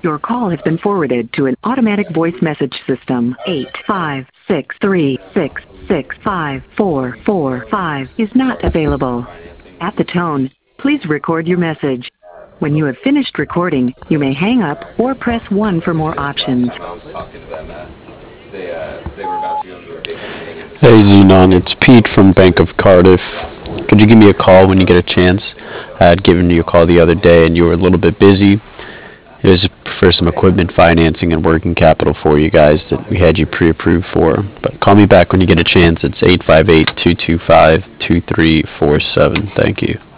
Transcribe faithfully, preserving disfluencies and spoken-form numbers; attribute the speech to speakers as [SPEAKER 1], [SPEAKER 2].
[SPEAKER 1] Your call has been forwarded to an automatic voice message system. eight five six three six six five four four five is not available. At the tone, please record your message. When you have finished recording, you may hang up or press one for more options.
[SPEAKER 2] Hey Xenon, it's Pete from Bank of Cardiff. Could you give me a call when you get a chance? I had given you a call the other day and you were a little bit busy. It was for some equipment financing and working capital for you guys that we had you pre-approved for. But call me back when you get a chance. It's eight five eight, two two five, two three four seven. Thank you.